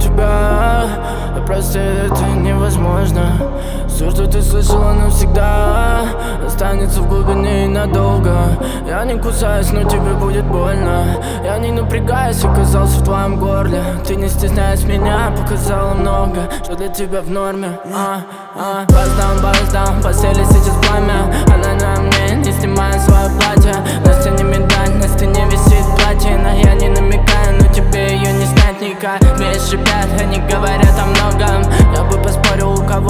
тебя. Просто это невозможно. Все, что ты слышала навсегда, останется в глубине и надолго. Я не кусаюсь, но тебе будет больно. Я не напрягаюсь, оказался в твоем горле. Ты не стесняясь меня, показала много, что для тебя в норме. Баздаун, в постели сейчас пламя. Она на мне, не снимая свое платье. На стене медаль, на стене висит платина. Я не намекаю, но тебе ее не снять никак. Вместе шипят, они говорят о многом. Я бы поспорил, у кого